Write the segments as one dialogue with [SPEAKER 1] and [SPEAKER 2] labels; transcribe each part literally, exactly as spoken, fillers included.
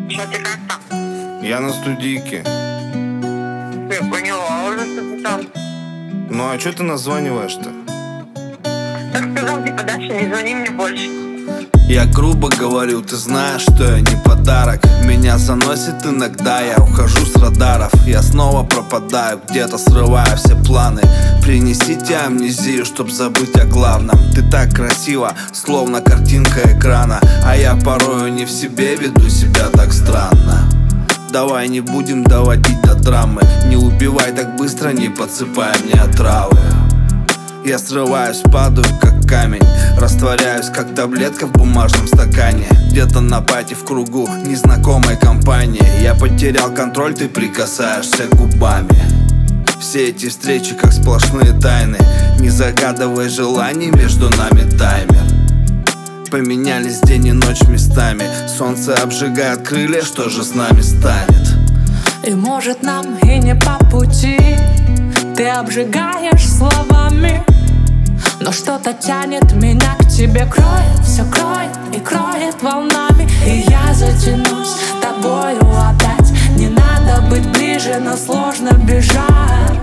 [SPEAKER 1] Что ты как там?
[SPEAKER 2] Я на студийке.
[SPEAKER 1] Я поняла уже, что ты там.
[SPEAKER 2] Ну а что ты названиваешь-то?
[SPEAKER 1] Так сказал, типа, дальше не звони мне больше.
[SPEAKER 3] Я грубо говорю, ты знаешь, что я не подарок. Меня заносит иногда, я ухожу с радаров. Я снова пропадаю, где-то срываю все планы. Принесите амнезию, чтоб забыть о главном. Ты так красива, словно картинка экрана, а я порою не в себе, веду себя так странно. Давай не будем доводить до драмы. Не убивай так быстро, не подсыпай мне отравы. Я срываюсь, падаю как камень, растворяюсь как таблетка в бумажном стакане. Где-то на пати в кругу незнакомой компании. Я потерял контроль, ты прикасаешься губами. Все эти встречи как сплошные тайны. Не загадывай желаний, между нами таймер. Поменялись день и ночь местами. Солнце обжигает крылья, что же с нами станет?
[SPEAKER 4] И может нам и не по пути. Ты обжигаешь словами, но что-то тянет меня к тебе. Кроет, все кроет и кроет волнами. И я затянусь тобою опять. Не надо быть ближе, но сложно бежать.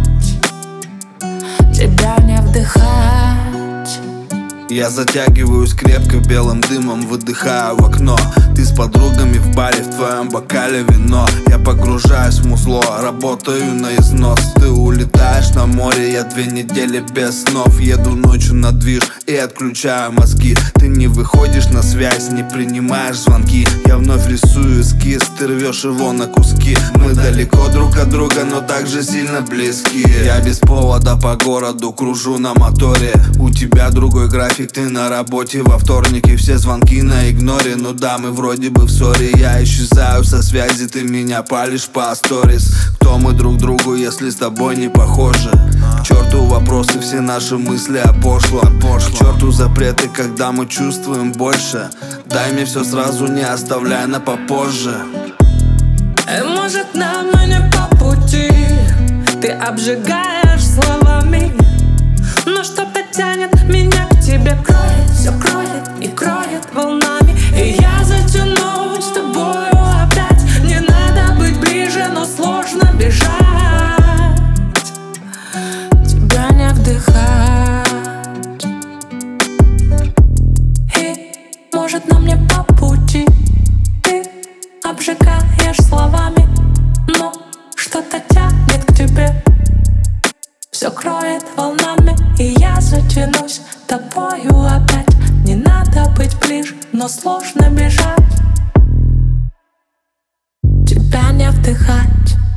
[SPEAKER 4] Тебя не вдыхать.
[SPEAKER 3] Я затягиваюсь крепко белым дымом, выдыхаю в окно. Ты с подругами в баре, в твоем бокале вино. Я погружаюсь в музло, работаю на износ. Ты улетаешь на море, я две недели без снов. Еду ночью на движ и отключаю мозги. Ты не выходишь на связь, не принимаешь звонки. Я вновь рисую эскиз, ты рвешь его на куски. Мы далеко друг от друга, но также сильно близки. Я без повода по городу кружу на моторе. У тебя другой график, ты на работе во вторнике. Все звонки на игноре, ну да, мы вроде бы в ссоре. Я исчезаю со связи, ты меня палишь по сторис. Кто мы друг другу, если с тобой не похожи? К черту вопросы, все наши мысли о пошлом. К черту запреты, когда мы чувствуем больше. Дай мне все сразу, не оставляй на попозже.
[SPEAKER 4] И может нам и не по пути. Ты обжигаешь словами, но что-то тянет меня к тебе. Кроет, все кроет и кроет волнами. И я затянусь с тобою опять. Не надо быть ближе, но сложно бежать. Тебя не вдыхать. И может нам не по пути. Ты обжигаешь словами, но что-то тянет к тебе. Все кроет волнами, и я затянусь тобою опять. Не надо быть ближе, но сложно бежать. Тебя не вдыхать.